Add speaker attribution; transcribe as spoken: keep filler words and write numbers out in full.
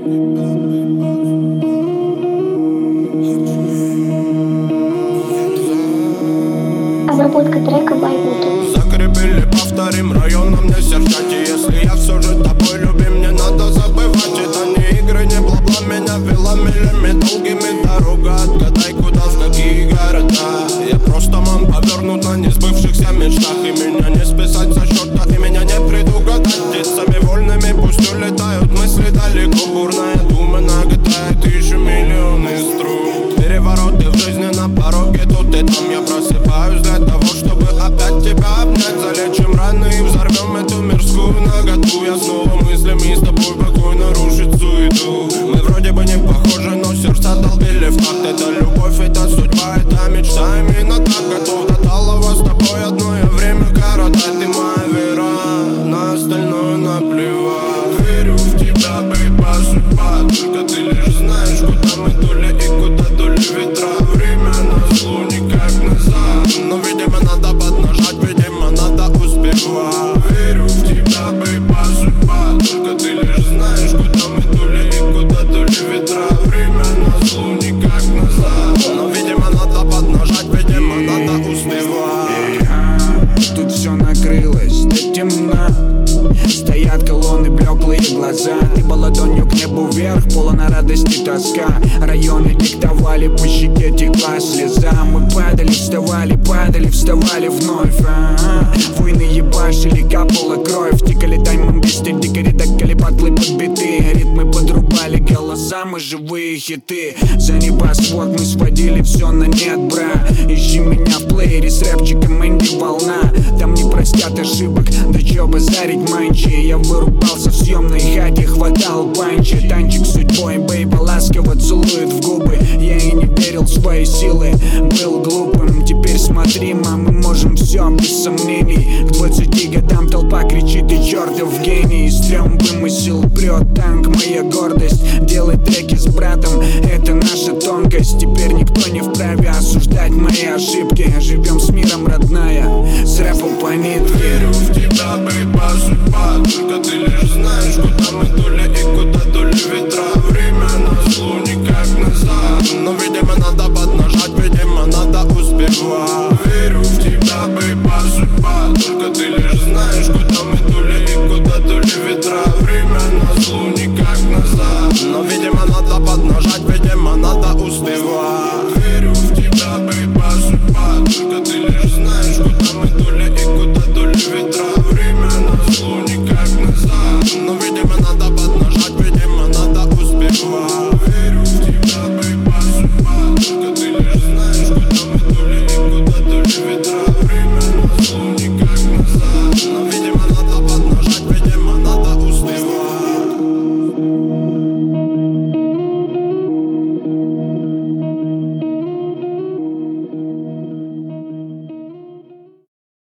Speaker 1: Обработка трека Байбуки.
Speaker 2: Закрепили, повторим районом, не серчайте. Если я все же тобой любим, не надо забывать. Это не игры, не бла-бла, меня вела милями долгими дорога. Отгадай, куда, в какие города. Я просто мам повернут на несбывшихся мечтах. И меня не списать со счета, и меня не предугадать. Птицами вольными пусть улетают мысли далеко. Бурная дума наготает еще миллионы струн. Перевороты в жизни на пороге, тут и там я просыпаюсь для того, чтобы опять тебя обнять. Залечим раны и взорвем эту мирскую наготу. Я снова мыслями с тобой покойно рушит суету. Мы вроде бы не похожи, но сердца долбили в такт. Это любовь, это судьба, это мечта. Именно так готов до талого с тобой одно время коротать. Ты моя вера, на остальное наплевать. Верю в тебя, бейба, судьба. Только ты лишь знаешь, куда мы дули и куда дули ветра. Время назло, никак назад. Но, видимо, надо поднажать, видимо, надо успевать. Верю в тебя, бейба, судьба. Только ты лишь знаешь, куда мы дули и куда дули ветра. Время назло, никак назад. Но, видимо, надо поднажать, видимо, надо успевать.
Speaker 3: Тут все накрылось, да темно. Стоят колонны, блеклые глаза. Либо ладонью к небу вверх, полна радости тоска. Районы диктовали, по щеке текла слеза. Мы падали, вставали, падали, вставали вновь. А-а-а. Войны ебашили, капала кровь. Тикали таймом без дикари, докали батлы подбитые. Ритмы подрубали голоса, мы живые хиты. За небосвод мы сводили все на нет, бра. Ищи меня в плеере с рэпчиком Энди Волна. Там не простят ошибок, да чё базарить манчи. Я вырубался в съемной хате, хватал панчи. Танчик с судьбой, бейба ласково целует в губы. Я и не верил в свои силы, был глупым. Теперь смотри, мам, мы можем все без сомнений. К двадцати годам толпа кричит, ты чертов гений. Стрём вымысел, прет танк, моя гордость. Делать треки с братом, это наша тонкость. Теперь никто не вправе осуждать мои ошибки. Живем с миром, родная, с рэпом по нитке.
Speaker 2: Верю в тебя, бейба, судьба. Только ты лишь знаешь, куда мы дули